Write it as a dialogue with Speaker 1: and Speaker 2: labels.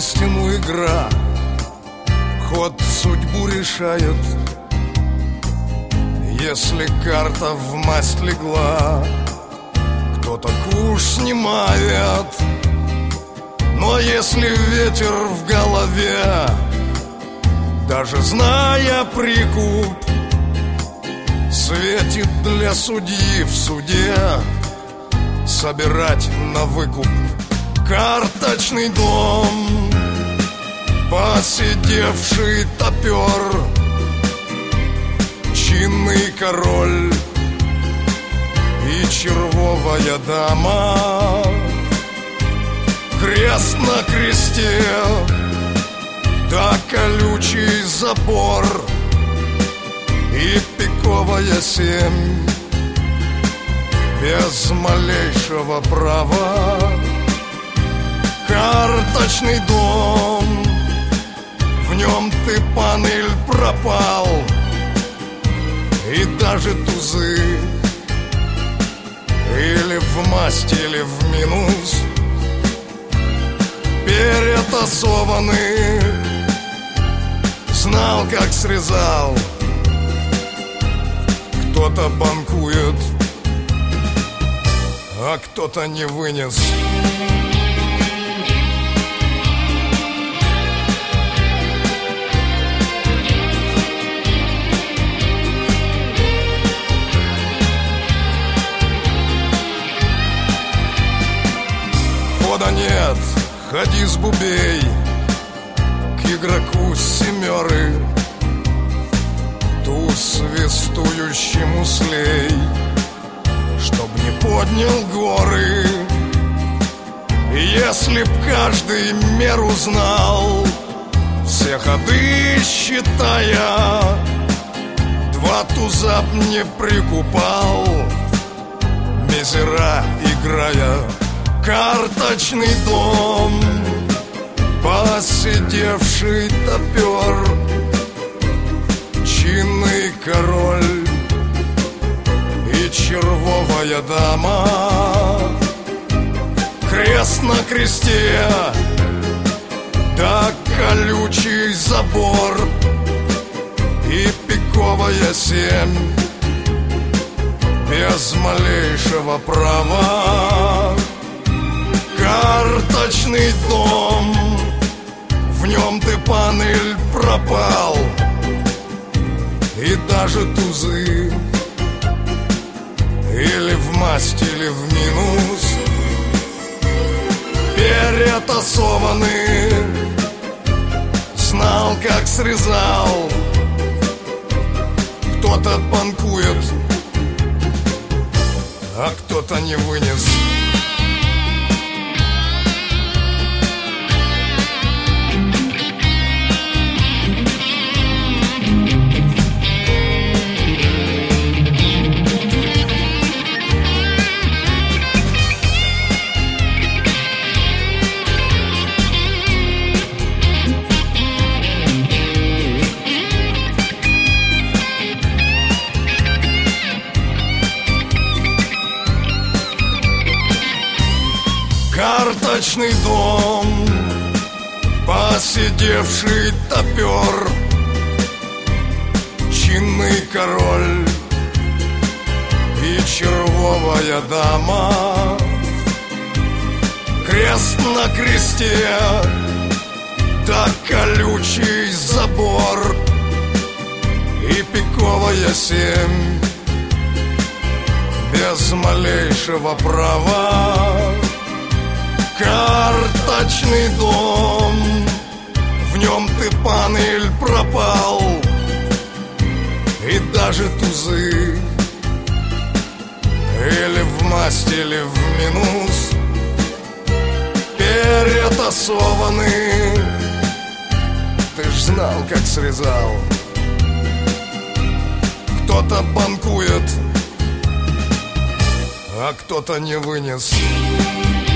Speaker 1: воистину игра, ход судьбу решает. Если карта в масть легла, кто-то куш снимает. Но если ветер в голове, даже зная прикуп, светит для судьи в суде собирать на выкуп карточный дом, посидевший топер, чинный король и червовая дама. Крест на кресте, да колючий забор и пиковая 7 без малейшего права. Карточный дом, в нем ты, панель, пропал, и даже тузы или в масть, или в минус перетасованы. Знал, как срезал. Кто-то банкует, а кто-то не вынес. Хода нет, ходи с бубей к игроку с семеры, туз свистующему слей, чтоб не поднял горы. И если б каждый меру знал, все ходы считая, два туза б не прикупал, мизера играя. Карточный дом, посидевший топер, чинный король и червовая дама. Крест на кресте, да колючий забор и пиковая 7 без малейшего права. Карточный дом, в нем ты, панель, пропал, и даже тузы или в масть, или в минус перетасованы. Знал, как срезал. Кто-то банкует, а кто-то не вынес. Карточный дом, посидевший топер, чинный король и червовая дама. Крест на кресте, да колючий забор и пиковая 7 без малейшего права. Карточный дом, в нем ты, панель, пропал, и даже тузы или в масть, или в минус перетасованы. Ты ж знал, как срезал. Кто-то банкует, а кто-то не вынес.